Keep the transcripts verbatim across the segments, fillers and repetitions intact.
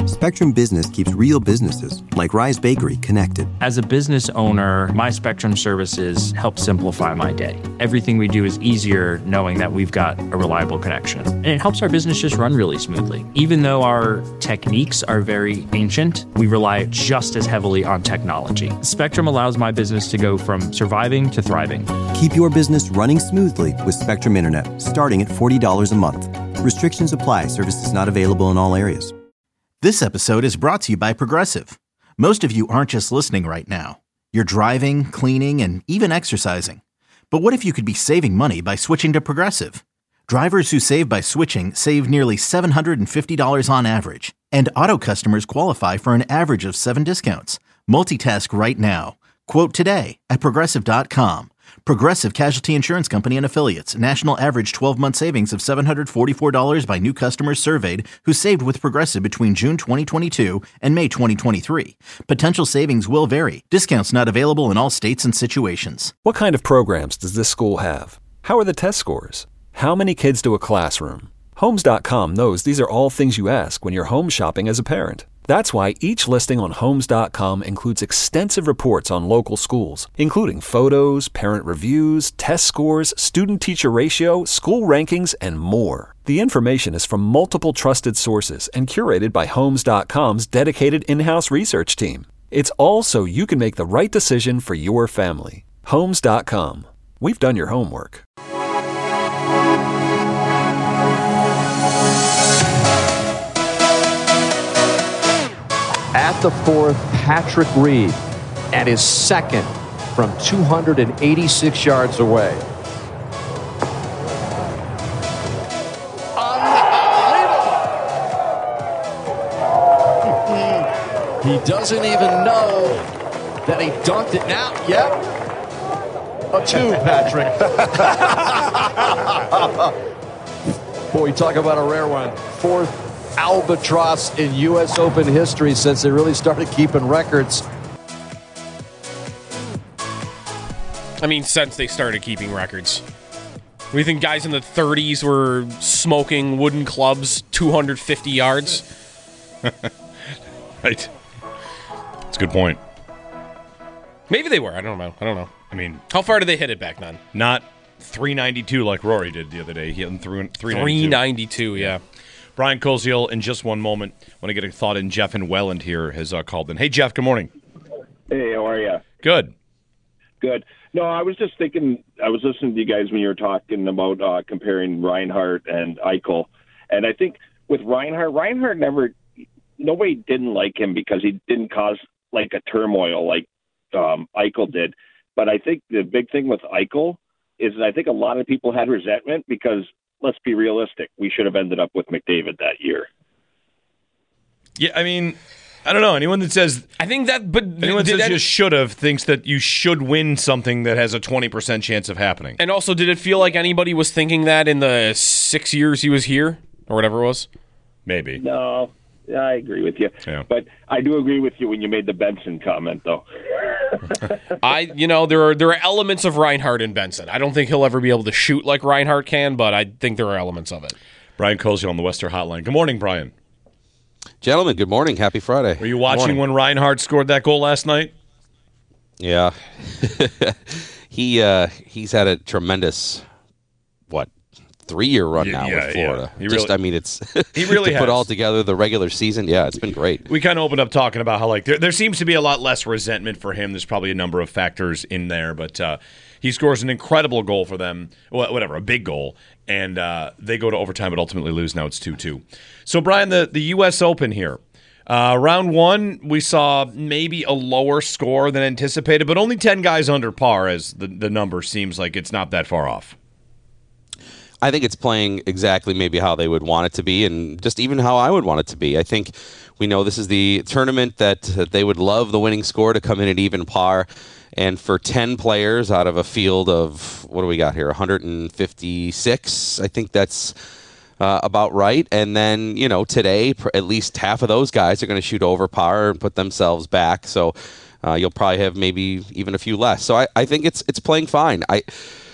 Spectrum Business keeps real businesses, like Rise Bakery, connected. As a business owner, my Spectrum services help simplify my day. Everything we do is easier knowing that we've got a reliable connection. And it helps our business just run really smoothly. Even though our techniques are very ancient, we rely just as heavily on technology. Spectrum allows my business to go from surviving to thriving. Keep your business running smoothly with Spectrum Internet, starting at forty dollars a month. Restrictions apply. Services not available in all areas. This episode is brought to you by Progressive. Most of you aren't just listening right now. You're driving, cleaning, and even exercising. But what if you could be saving money by switching to Progressive? Drivers who save by switching save nearly seven hundred fifty dollars on average. And auto customers qualify for an average of seven discounts. Multitask right now. Quote today at Progressive dot com. Progressive Casualty Insurance Company and Affiliates. National average twelve-month savings of seven hundred forty-four dollars by new customers surveyed who saved with Progressive between June twenty twenty-two and May twenty twenty-three. Potential savings will vary. Discounts not available in all states and situations. What kind of programs does this school have? How are the test scores? How many kids do a classroom? Homes dot com knows these are all things you ask when you're home shopping as a parent. That's why each listing on Homes dot com includes extensive reports on local schools, including photos, parent reviews, test scores, student-teacher ratio, school rankings, and more. The information is from multiple trusted sources and curated by Homes dot com's dedicated in-house research team. It's all so you can make the right decision for your family. Homes dot com. We've done your homework. At the fourth, Patrick Reed, and his second from two hundred eighty-six yards away. Unbelievable! He doesn't even know that he dunked it now. Yep. A two, Patrick. Boy, talk about a rare one. Fourth albatross in U S Open history since they really started keeping records. I mean, since they started keeping records. We think guys in the thirties were smoking wooden clubs two hundred fifty yards. Right. That's a good point. Maybe they were. I don't know. I don't know. I mean, how far did they hit it back then? Not three ninety-two like Rory did the other day. He hit him through three ninety-two. three ninety-two, yeah. Brian Koziel, in just one moment, want to get a thought in. Jeff in Welland here has uh, called in. Hey, Jeff, good morning. Hey, how are you? Good. Good. No, I was just thinking, I was listening to you guys when you were talking about uh, comparing Reinhart and Eichel. And I think with Reinhart, Reinhart never, nobody didn't like him because he didn't cause like a turmoil like um, Eichel did. But I think the big thing with Eichel is that I think a lot of people had resentment because, let's be realistic, we should have ended up with McDavid that year. Yeah, I mean, I don't know. Anyone that says I think that, but anyone that says that, you should have thinks that you should win something that has a twenty percent chance of happening. And also, did it feel like anybody was thinking that in the six years he was here or whatever it was? Maybe. No, I agree with you. Yeah. But I do agree with you when you made the Benson comment, though. I, you know, there are there are elements of Reinhart in Benson. I don't think he'll ever be able to shoot like Reinhart can, but I think there are elements of it. Brian Koziel on the Western Hotline. Good morning, Brian. Gentlemen, good morning. Happy Friday. Were you watching when Reinhart scored that goal last night? Yeah. he uh, he's had a tremendous, what, three-year run yeah, now yeah, with Florida. Yeah. Just, really, I mean, it's he really to has. put all together the regular season. Yeah, it's been great. We kind of opened up talking about how like there, there seems to be a lot less resentment for him. There's probably a number of factors in there, but uh, he scores an incredible goal for them, whatever, a big goal, and uh, they go to overtime but ultimately lose. Now it's two two. So, Brian, the, the U S Open here. Uh, round one, we saw maybe a lower score than anticipated, but only ten guys under par as the, the number seems like it's not that far off. I think it's playing exactly maybe how they would want it to be and just even how I would want it to be. I think we know this is the tournament that, that they would love the winning score to come in at even par. And for ten players out of a field of, what do we got here, one hundred fifty-six, I think that's uh, about right. And then, you know, today, at least half of those guys are going to shoot over par and put themselves back. So uh, you'll probably have maybe even a few less. So I, I think it's it's playing fine. I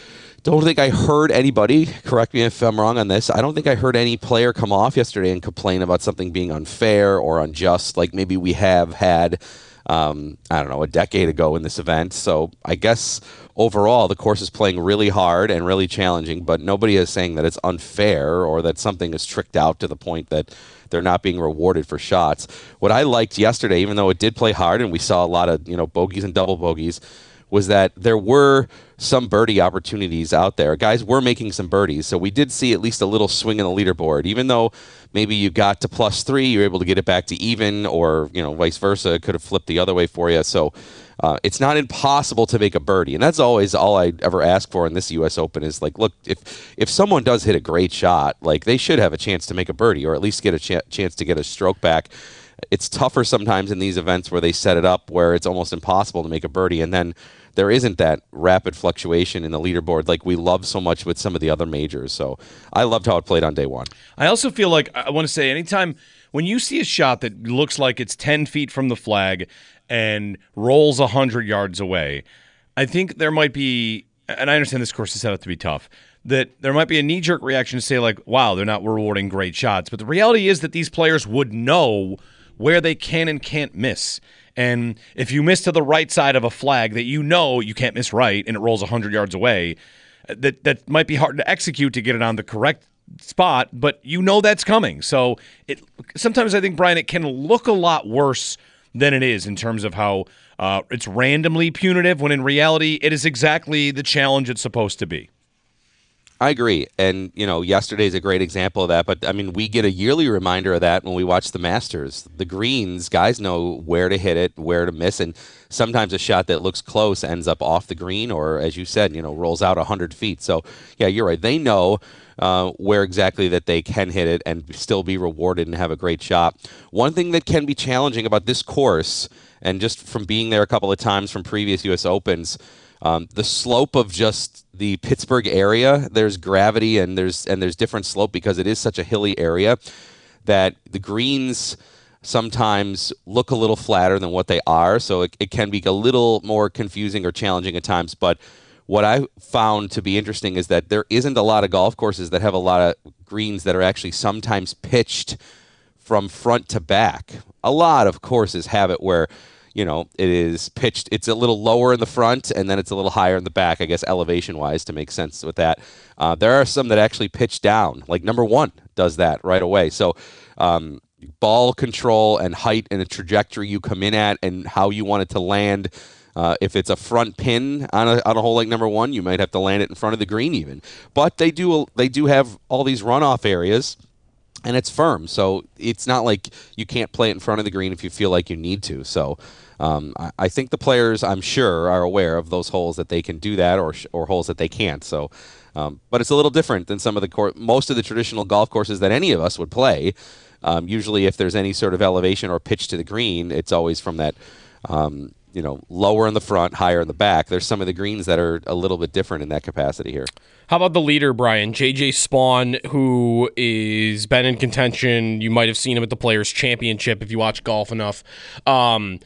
don't think I heard anybody, correct me if I'm wrong on this, I don't think I heard any player come off yesterday and complain about something being unfair or unjust, like maybe we have had, um, I don't know, a decade ago in this event. So I guess overall the course is playing really hard and really challenging, but nobody is saying that it's unfair or that something is tricked out to the point that they're not being rewarded for shots. What I liked yesterday, even though it did play hard and we saw a lot of, you know, bogeys and double bogeys, was that there were some birdie opportunities out there. Guys were making some birdies, so we did see at least a little swing in the leaderboard. Even though maybe you got to plus three, you were able to get it back to even, or you know, vice versa. It could have flipped the other way for you. So uh, it's not impossible to make a birdie, and that's always all I ever ask for in this U S Open is like, look, if if someone does hit a great shot, like they should have a chance to make a birdie, or at least get a ch- chance to get a stroke back. It's tougher sometimes in these events where they set it up where it's almost impossible to make a birdie, and then there isn't that rapid fluctuation in the leaderboard like we love so much with some of the other majors. So I loved how it played on day one. I also feel like, I want to say, anytime when you see a shot that looks like it's ten feet from the flag and rolls one hundred yards away, I think there might be, and I understand this course is set up to be tough, that there might be a knee-jerk reaction to say like, wow, they're not rewarding great shots. But the reality is that these players would know where they can and can't miss. And if you miss to the right side of a flag that you know you can't miss right and it rolls one hundred yards away, that that might be hard to execute to get it on the correct spot, but you know that's coming. So it sometimes I think, Brian, it can look a lot worse than it is in terms of how uh, it's randomly punitive when in reality it is exactly the challenge it's supposed to be. I agree. And, you know, yesterday's a great example of that. But, I mean, we get a yearly reminder of that when we watch the Masters. The greens, guys know where to hit it, where to miss. And sometimes a shot that looks close ends up off the green or, as you said, you know, rolls out one hundred feet. So, yeah, you're right. They know uh, where exactly that they can hit it and still be rewarded and have a great shot. One thing that can be challenging about this course, and just from being there a couple of times from previous U S Opens, Um, the slope of just the Pittsburgh area, there's gravity and there's and there's different slope because it is such a hilly area that the greens sometimes look a little flatter than what they are. So it, it can be a little more confusing or challenging at times. But what I found to be interesting is that there isn't a lot of golf courses that have a lot of greens that are actually sometimes pitched from front to back. A lot of courses have it where, you know, it is pitched, it's a little lower in the front and then it's a little higher in the back, I guess, elevation-wise, to make sense with that. Uh, there are some that actually pitch down, like number one does that right away. So um, ball control and height and the trajectory you come in at and how you want it to land. Uh, if it's a front pin on a, on a hole like number one, you might have to land it in front of the green even. But they do they do have all these runoff areas, and it's firm. So it's not like you can't play it in front of the green if you feel like you need to. So Um, I, I think the players, I'm sure, are aware of those holes that they can do that, or or holes that they can't. So, um, but it's a little different than some of the cor- most of the traditional golf courses that any of us would play. Um, usually, if there's any sort of elevation or pitch to the green, it's always from that, um, you know, lower in the front, higher in the back. There's some of the greens that are a little bit different in that capacity here. How about the leader, Brian? J J Spaun, who is been in contention. You might have seen him at the Players' Championship if you watch golf enough. Um,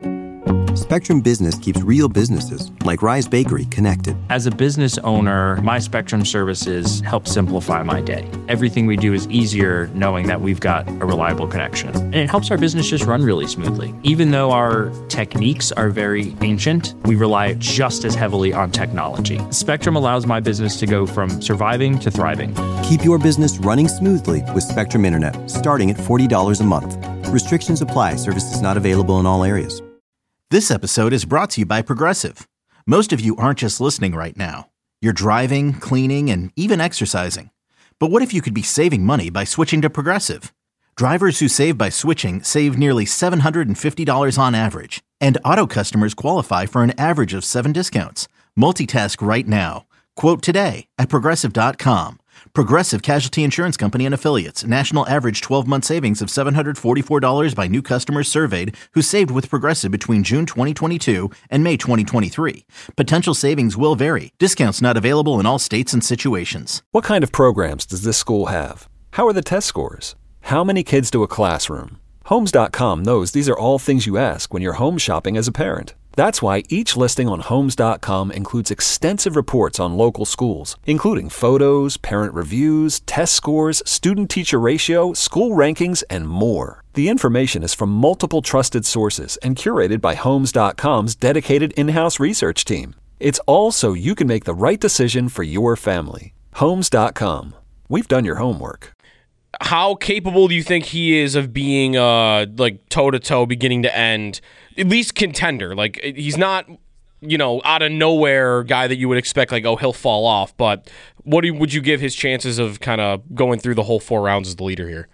Spectrum Business keeps real businesses, like Rise Bakery, connected. As a business owner, my Spectrum services help simplify my day. Everything we do is easier knowing that we've got a reliable connection. And it helps our business just run really smoothly. Even though our techniques are very ancient, we rely just as heavily on technology. Spectrum allows my business to go from surviving to thriving. Keep your business running smoothly with Spectrum Internet, starting at forty dollars a month. Restrictions apply. Services not available in all areas. This episode is brought to you by Progressive. Most of you aren't just listening right now. You're driving, cleaning, and even exercising. But what if you could be saving money by switching to Progressive? Drivers who save by switching save nearly seven hundred fifty dollars on average. And auto customers qualify for an average of seven discounts. Multitask right now. Quote today at Progressive dot com. Progressive Casualty Insurance Company and Affiliates. National average twelve-month savings of seven hundred forty-four dollars by new customers surveyed who saved with Progressive between June twenty twenty-two and May twenty twenty-three. Potential savings will vary. Discounts not available in all states and situations. What kind of programs does this school have? How are the test scores? How many kids do a classroom? Homes dot com knows these are all things you ask when you're home shopping as a parent. That's why each listing on Homes dot com includes extensive reports on local schools, including photos, parent reviews, test scores, student-teacher ratio, school rankings, and more. The information is from multiple trusted sources and curated by Homes dot com's dedicated in-house research team. It's all so you can make the right decision for your family. Homes dot com. We've done your homework. How capable do you think he is of being uh like toe-to-toe, beginning to end, at least contender? Like, he's not, you know, out of nowhere guy that you would expect, like, oh, he'll fall off. But what do you, would you give his chances of kind of going through the whole four rounds as the leader here?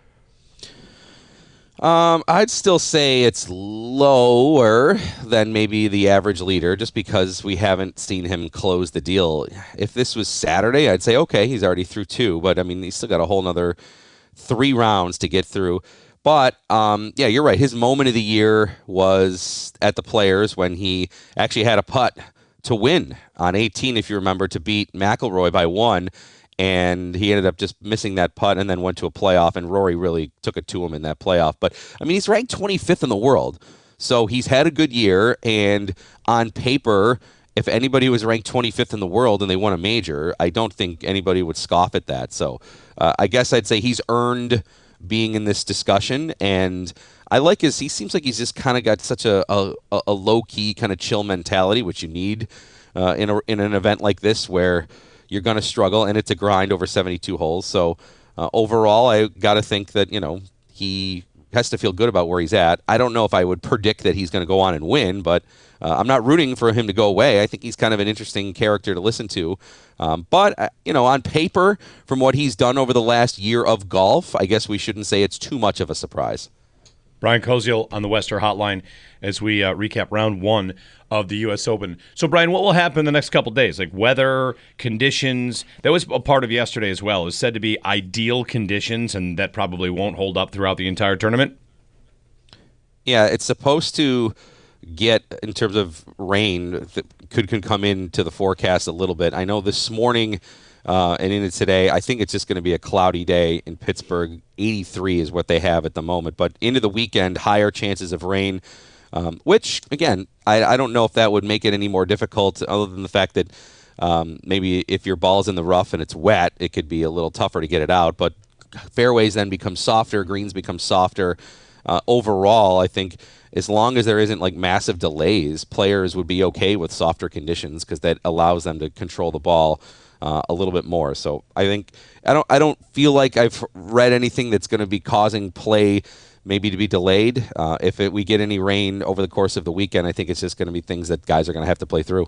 Um, I'd still say it's lower than maybe the average leader, just because we haven't seen him close the deal. If this was Saturday, I'd say, okay, he's already through two, but I mean, he's still got a whole nother three rounds to get through. But, um, yeah, you're right. His moment of the year was at the Players when he actually had a putt to win on eighteen, if you remember, to beat McIlroy by one. And he ended up just missing that putt and then went to a playoff, and Rory really took it to him in that playoff. But, I mean, he's ranked twenty-fifth in the world. So he's had a good year, and on paper, if anybody was ranked twenty-fifth in the world and they won a major, I don't think anybody would scoff at that. So uh, I guess I'd say he's earned being in this discussion, and I like his, he seems like he's just kind of got such a, a, a low-key kind of chill mentality, which you need uh, in, a, in an event like this where you're going to struggle, and it's a grind over seventy-two holes. So uh, overall, I got to think that, you know, he has to feel good about where he's at. I don't know if I would predict that he's going to go on and win, but uh, I'm not rooting for him to go away. I think he's kind of an interesting character to listen to. Um, but, uh, you know, on paper, from what he's done over the last year of golf, I guess we shouldn't say it's too much of a surprise. Brian Koziol on the Wester Hotline as we uh, recap round one of the U S Open. So, Brian, what will happen in the next couple days? Like weather, conditions, that was a part of yesterday as well. It was said to be ideal conditions, and that probably won't hold up throughout the entire tournament. Yeah, it's supposed to get, in terms of rain, that could, could come into the forecast a little bit. I know this morning uh, and into today, I think it's just going to be a cloudy day in Pittsburgh. eighty-three is what they have at the moment. But into the weekend, higher chances of rain, um, which, again, I, I don't know if that would make it any more difficult, other than the fact that um, maybe if your ball's in the rough and it's wet, it could be a little tougher to get it out. But fairways then become softer, greens become softer. Uh, overall, I think as long as there isn't like massive delays, players would be okay with softer conditions because that allows them to control the ball uh, a little bit more. So I think I don't I don't feel like I've read anything that's going to be causing play maybe to be delayed. Uh, if it, we get any rain over the course of the weekend, I think it's just going to be things that guys are going to have to play through.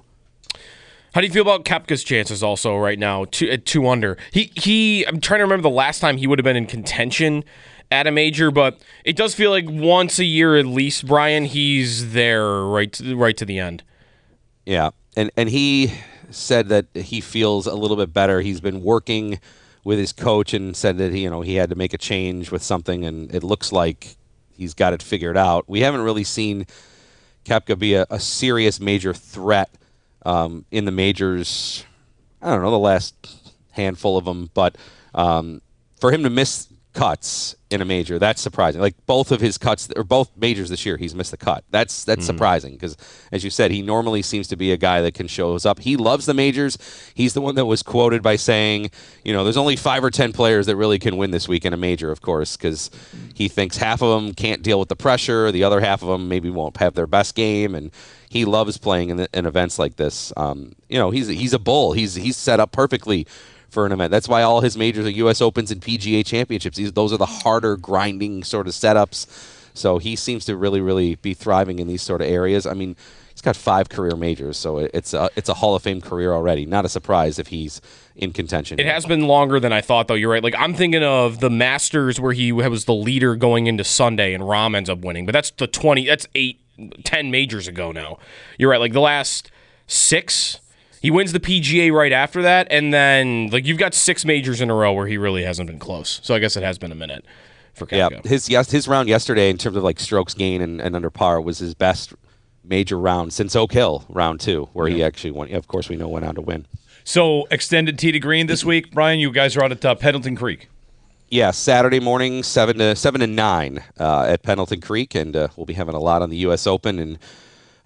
How do you feel about Koepka's chances also right now, two, at two under? He he. I'm trying to remember the last time he would have been in contention at a major, but it does feel like once a year at least, Brian, he's there right to, right to the end. Yeah, and and he said that he feels a little bit better. He's been working with his coach and said that he, you know, he had to make a change with something, and it looks like he's got it figured out. We haven't really seen Koepka be a, a serious major threat um, in the majors. I don't know, the last handful of them, but um, for him to miss cuts in a major, that's surprising. Like both of his cuts, or both majors this year, he's missed the cut. That's that's mm-hmm. surprising because, as you said, he normally seems to be a guy that can show us up. He loves the majors. He's the one that was quoted by saying, you know, there's only five or ten players that really can win this week in a major, of course, because he thinks half of them can't deal with the pressure, the other half of them maybe won't have their best game, and he loves playing in, the, in events like this. Um, you know, he's he's a bull. He's he's set up perfectly for an event. That's why all his majors are U S Opens and P G A Championships. These, those are the harder, grinding sort of setups. So he seems to really, really be thriving in these sort of areas. I mean, he's got five career majors, so it's a, it's a Hall of Fame career already. Not a surprise if he's in contention. It has been longer than I thought, though. You're right. Like, I'm thinking of the Masters where he was the leader going into Sunday and Rahm ends up winning. But that's the twenty, that's eight, ten majors ago now. You're right. Like, the last six, he wins the P G A right after that, and then like you've got six majors in a row where he really hasn't been close. So I guess it has been a minute for Koepka. Yeah, his yes, his round yesterday in terms of like strokes gain and, and under par was his best major round since Oak Hill round two, where yeah. he actually won. Of course, we know went on to win. So extended tee to green this week, Brian. You guys are out at uh, Pendleton Creek. Yeah, Saturday morning, seven to seven to nine uh, at Pendleton Creek, and uh, we'll be having a lot on the U S Open and.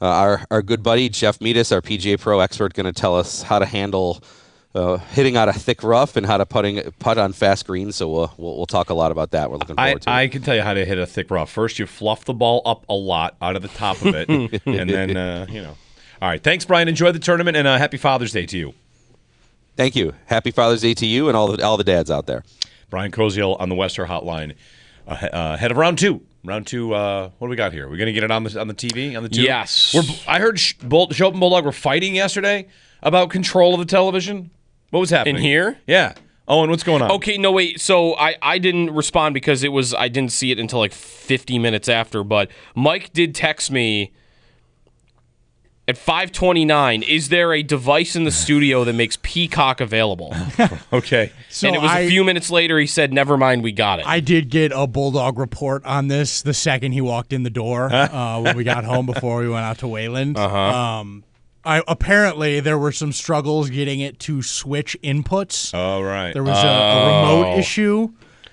uh, our our good buddy Jeff Meadis, our P G A Pro expert, going to tell us how to handle uh, hitting out a thick rough and how to putting putt on fast greens. So we'll, we'll we'll talk a lot about that. We're looking forward I, to it. I can tell you how to hit a thick rough. First, you fluff the ball up a lot out of the top of it, and then uh, you know. All right, thanks, Brian. Enjoy the tournament, and uh, happy Father's Day to you. Thank you. Happy Father's Day to you and all the all the dads out there. Brian Koziel on the Wester Hotline, uh, uh, head of round two. Round two. Uh, what do we got here? We're gonna get it on the on the T V on the tube? Yes. We're, I heard Sh- Bull, Schopp and Bulldog were fighting yesterday about control of the television. What was happening In here? Yeah. Owen, what's going on? Okay, no, wait. So I, I didn't respond because it was I didn't see it until like fifty minutes after. But Mike did text me at five twenty-nine. Is there a device in the studio that makes Peacock available? Okay. So and it was I, a few minutes later. He said, "Never mind, we got it." I did get a Bulldog report on this the second he walked in the door uh, when we got home before we went out to Wayland. Uh-huh. Um, I, apparently, there were some struggles getting it to switch inputs. Oh, right. There was oh. a, a remote issue,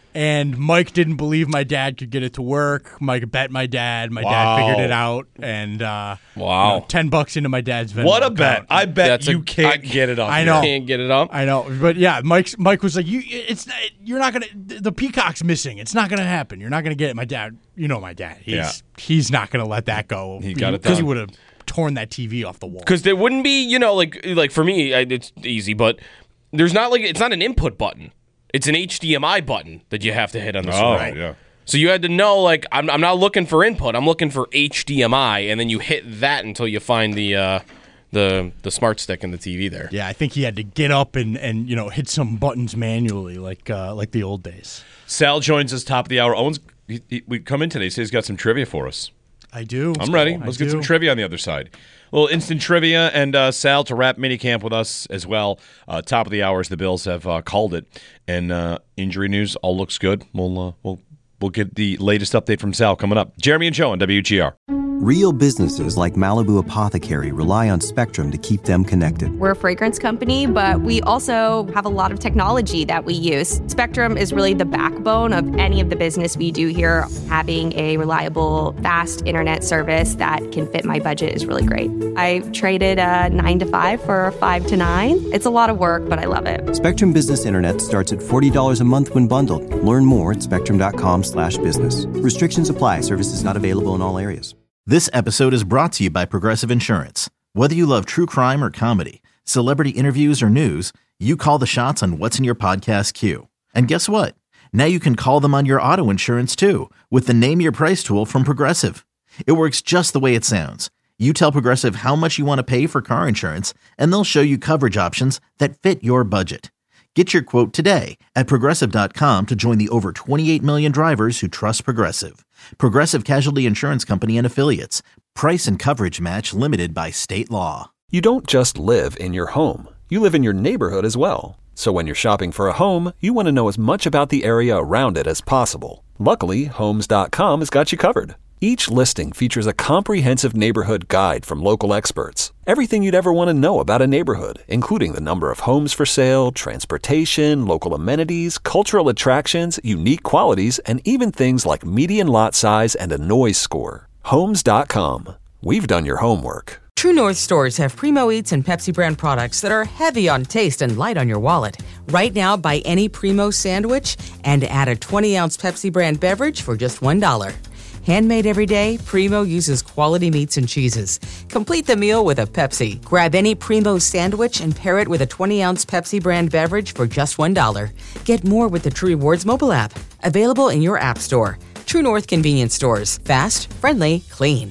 and Mike didn't believe my dad could get it to work. Mike bet my dad. My wow. dad figured it out, and uh, wow, you know, ten bucks into my dad's Venmo What a account. bet! I bet That's you a, can't I, get it up. I know. Can't get it up. I know, but yeah, Mike. Mike was like, "You, it's not, you're not gonna. The Peacock's missing. It's not gonna happen. You're not gonna get it." My dad, you know, my dad. He's Yeah. he's not gonna let that go. He got it because he done. would have torn that T V off the wall. Because there wouldn't be, you know, like like for me, I, it's easy, but there's not like it's not an input button. It's an H D M I button that you have to hit on the Oh, screen. yeah. So you had to know, like, I'm I'm not looking for input. I'm looking for H D M I, and then you hit that until you find the uh, the the smart stick in the T V there. Yeah, I think he had to get up and, and you know hit some buttons manually, like uh, like the old days. Sal joins us top of the hour. Owen's he, he, we come in today. He says he's got some trivia for us. I do. I'm ready. I Let's do. get some trivia on the other side. A little instant trivia, and uh, Sal to wrap minicamp with us as well. Uh, top of the hour as the Bills have uh, called it, and uh, injury news all looks good. We'll uh, we'll we'll get the latest update from Sal coming up. Jeremy and Joe on W G R. Real businesses like Malibu Apothecary rely on Spectrum to keep them connected. We're a fragrance company, but we also have a lot of technology that we use. Spectrum is really the backbone of any of the business we do here. Having a reliable, fast internet service that can fit my budget is really great. I traded a nine to five for a five to nine. It's a lot of work, but I love it. Spectrum Business Internet starts at forty dollars a month when bundled. Learn more at spectrum.com slash business. Restrictions apply. Services not available in all areas. This episode is brought to you by Progressive Insurance. Whether you love true crime or comedy, celebrity interviews or news, you call the shots on what's in your podcast queue. And guess what? Now you can call them on your auto insurance too with the Name Your Price tool from Progressive. It works just the way it sounds. You tell Progressive how much you want to pay for car insurance, and they'll show you coverage options that fit your budget. Get your quote today at Progressive dot com to join the over twenty-eight million drivers who trust Progressive. Progressive Casualty Insurance Company and Affiliates. Price and coverage match limited by state law. You don't just live in your home. You live in your neighborhood as well. So when you're shopping for a home, you want to know as much about the area around it as possible. Luckily, Homes dot com has got you covered. Each listing features a comprehensive neighborhood guide from local experts. Everything you'd ever want to know about a neighborhood, including the number of homes for sale, transportation, local amenities, cultural attractions, unique qualities, and even things like median lot size and a noise score. Homes dot com. We've done your homework. True North stores have Primo Eats and Pepsi brand products that are heavy on taste and light on your wallet. Right now, buy any Primo sandwich and add a twenty ounce Pepsi brand beverage for just one dollar. Handmade every day, Primo uses quality meats and cheeses. Complete the meal with a Pepsi. Grab any Primo sandwich and pair it with a twenty ounce Pepsi brand beverage for just one dollar. Get more with the True Rewards mobile app. Available in your app store. True North convenience stores. Fast, friendly, clean.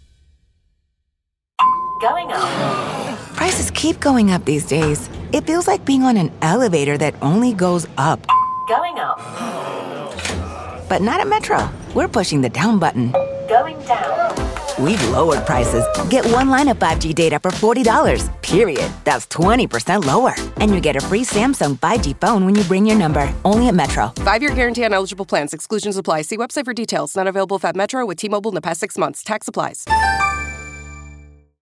Going up. Prices keep going up these days. It feels like being on an elevator that only goes up. Going up. But not at Metro. We're pushing the down button. Going down. We've lowered prices. Get one line of five G data for forty dollars, period. That's twenty percent lower. And you get a free Samsung five G phone when you bring your number. Only at Metro. Five-year guarantee on eligible plans. Exclusions apply. See website for details. Not available if at Metro with T-Mobile in the past six months. Tax applies.